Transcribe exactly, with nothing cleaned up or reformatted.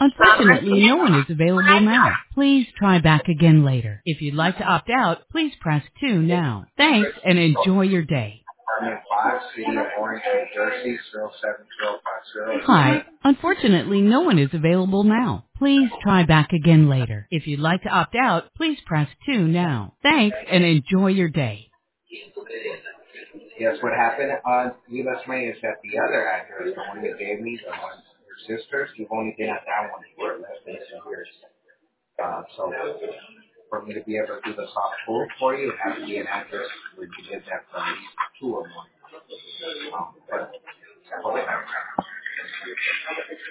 Unfortunately, no one is available now. Please try back again later. If you'd like to opt out, please press two now. Thanks and enjoy your day. Apartment five, City of Orange, New Jersey, zero seven zero five zero. Hi. Unfortunately, no one is available now. Please try back again later. If you'd like to opt out, please press two now. Thanks and enjoy your day. Yes, what happened on Vilas May is that the other address, the one you gave me, the one your sisters, you've only been at that one for less than two years. Uh, so for me to be able to do the soft pull for you, it has to be an address where you did that for at least two or more. Um, but, hold on.